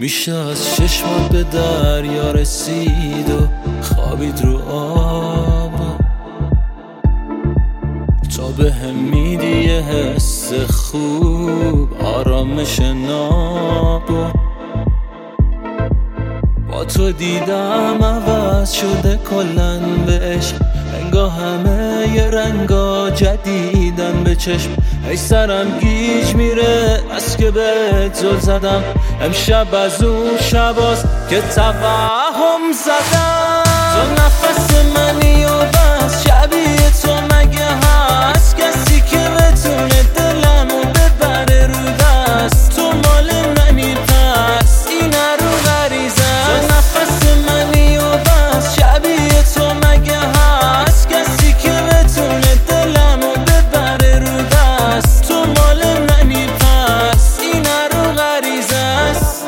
میشه از چشمات به دریا رسید و خوابید رو آب، تا به هم میدی یه حس خوب، آرامش ناب. با تو دیدم عوض شده کلن به عشق، انگاه همه یه رنگا جدیدن به چشم. ای سرم گیج میره از که بهت زل زدم، امشب از اون شباست که توهم زدم. تو نفس منی و بس، شبیه تو مگه هست کسی که بتونه دلمو ببره رو دست؟ تو مال منی پس این رو غریزه. تو نفس منی و بس، شبیه تو مگه هست کسی که بتونه دلمو ببره رو دست؟ تو مال منی پس این رو غریزه است.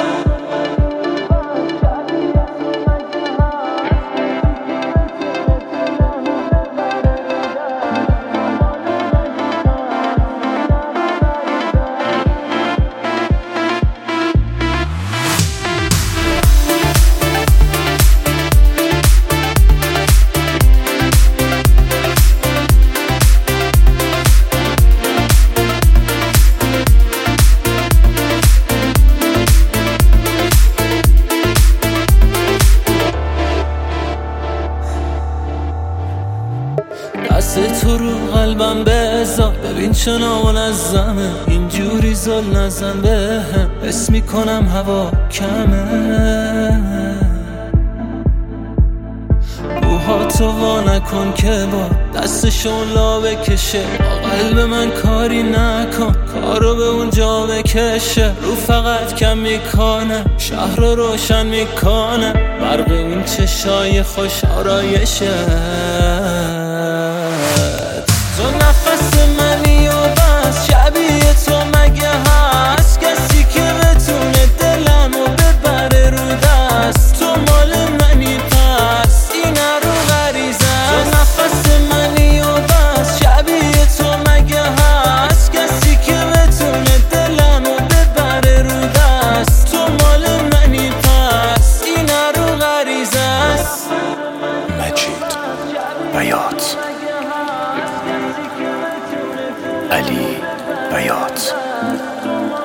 دست تو رو قلبم بذار، ببین چه منظمه، اینجوری زل نزن به هم، حس میکنم هوا کمه. روحاتو وا نکن که با دستشون لا بکشه، با قلب من کاری نکن کارو به اونجا بکشه. رو فقط کم میکنه، شهر رو روشن میکنه، برق اون چشای خوش آرایشه. تو نفس منی و بس، شبیه تو مگه هست کسی که بتونه دلمو ببره رو دست؟ تو مال منی پس این رو غریزه. تو نفس منی و بس، شبیه تو مگه هست کسی که بتونه دلمو ببره رو دست؟ تو مال منی پس این رو غریزه است. مجید بیات، علی بیات.